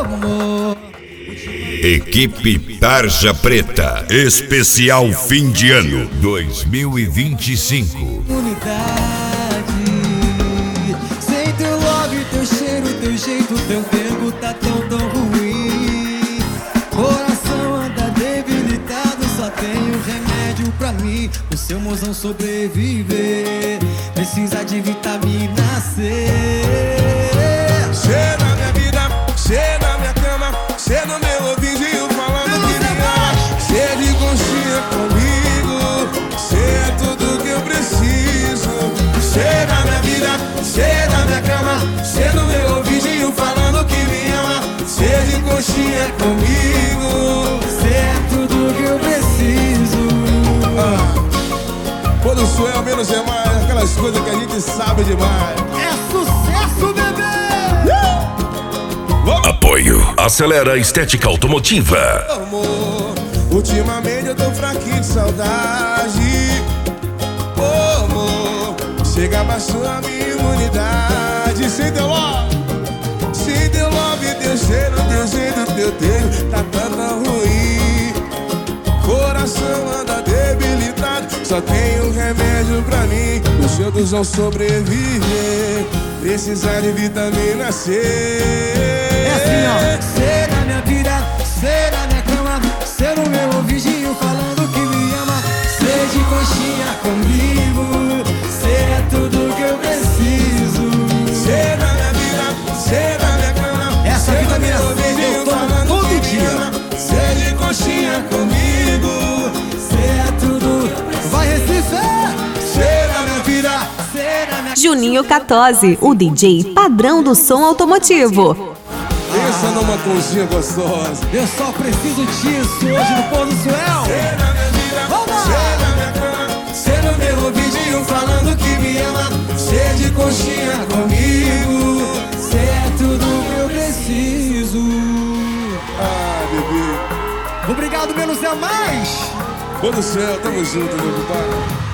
amor. Equipe Tarja Preta, especial fim de ano 2025. Unidade, sem teu love, teu cheiro, teu jeito, teu tempo tá tão ruim. Coração anda debilitado, só tenho remédio pra mim. O seu mozão sobreviver, precisa de vitamina C. Cê na minha vida, cê na minha cama, cê no meu ouvidinho falando que me ama. Cê de conchinha comigo, cê é tudo que eu preciso. Cê na minha vida, cê na minha cama, cê no meu ouvidinho falando que me ama. Cê de conchinha comigo, Cê é tudo que eu preciso. Quando sou eu, menos é mais. Aquelas coisas que a gente sabe demais. É sucesso, bebê! Apoio Acelera Estética Automotiva. Amor, ultimamente eu tô fraquinho de saudade. Oh, amor, chega abaixou a minha imunidade. Sem teu love, teu cheiro, teu jeito, teu tempo tá tão ruim. Coração anda debilitado, só tem um remédio pra mim. Os seus vão sobreviver, precisar de vitamina C. É assim, ó. Cê na minha vida, cê na minha cama, cê no meu ouvidinho falando que me ama. Cê de conchinha comigo, cê é tudo que eu preciso. Cê na minha vida, cê na minha cama, Essa cê vitamina no meu C ouvidinho eu tomo falando todo que me dia. ama. Cê de conchinha comigo, Cê é tudo. Vai, Recife! Cê na minha vida, cê na minha Juninho Catose, o DJ padrão do som automotivo. pensa numa conchinha gostosa. Eu só preciso disso hoje no Pôr do Céu. Cê na minha vida, Vamos! cê na minha cama, cê no meu ouvidinho falando que me ama. Cê de conchinha comigo. Cê é tudo que eu preciso. Ah, bebê. Obrigado, menos é mais. Pô do céu, tamo junto, meu compadre.